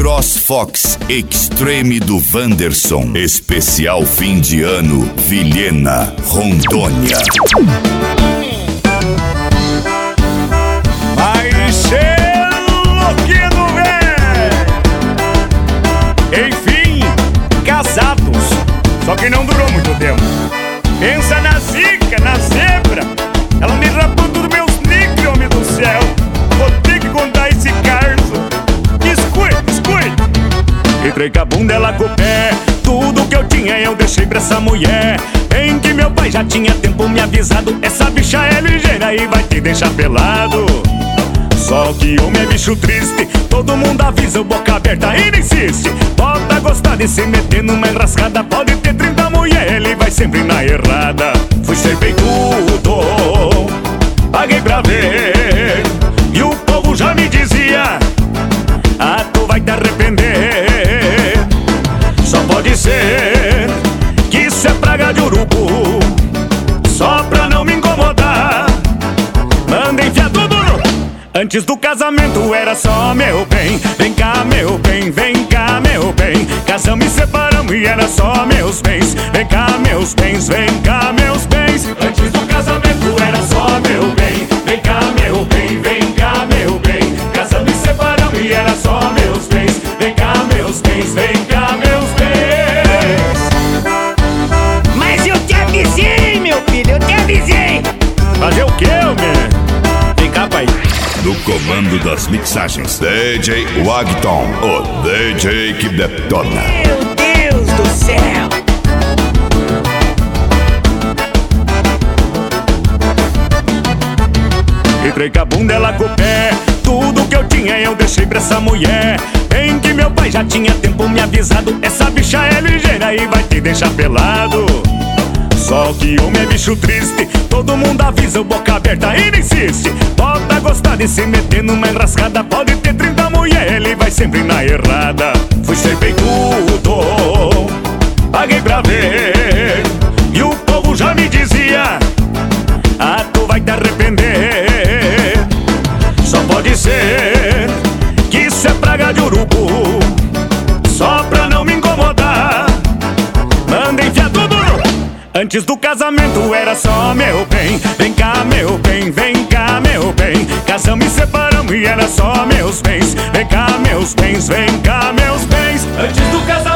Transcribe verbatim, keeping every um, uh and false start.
CrossFox Extreme do Wanderson. Especial fim de ano, Vilhena, Rondônia. Vai ser louquinho, velho! Enfim, casados, só que não durou muito tempo. Pensa na zica, na zebra. Ela me rapou tudo meus níqueis, homem do céu. Vou ter que contar esse caso. Escute, escute. Entrei com a bunda, ela com o pé. Tudo que eu tinha eu deixei pra essa mulher. Bem que meu pai já tinha tempo me avisado. Essa bicha é ligeira e vai te deixar pelado. Só que homem é bicho triste. Todo mundo avisa, o boca aberta e não insiste. Bota gostar de se meter numa enrascada. Pode ter trinta mulher, ele vai sempre na errada. Fui ser tudo, paguei pra ver. E o povo já me dizia: ah, tu vai te arrepender. Só pode ser que isso é praga de urubu. Só pra não me incomodar, manda enfiar tudo no... Antes do casamento era só meu bem. Vem cá meu bem, vem cá meu bem. Casamos e separamos e era só meus bens. Vem cá meus bens, vem cá meus bens. Antes do casamento era só meu bem. Vem cá meu bem, vem cá meu bem. Casamos e separamos e era só meus bens. Vem cá meus bens, vem cá meus bens. Mas eu te avisei, meu filho, eu te avisei. Fazer o quê, homem? Vem cá, pai. No comando das mixagens, D J Wagton, o D J que detona. Meu Deus do céu. Entrei com a bunda, ela com o pé. Tudo que eu tinha eu deixei pra essa mulher. Bem que meu pai já tinha tempo me avisado. Essa bicha é ligeira e vai te deixar pelado. Só que homem é bicho triste. Todo mundo avisa, o boca aberta e não insiste. Bota gostar de se meter numa enrascada. Pode ter trinta mulher, ele vai sempre na errada. Fui ser tudo, paguei pra ver. E o povo já me dizia: ah, tu vai te arrepender. Só pode ser que isso é praga de urubu. Só pra não me incomodar, manda enfiar tudo no... Antes do casamento era só meu bem. Vem cá meu bem, vem cá meu bem. Casamos e separamos e era só meus bens. Vem cá meus bens, vem cá meus bens. Antes do casamento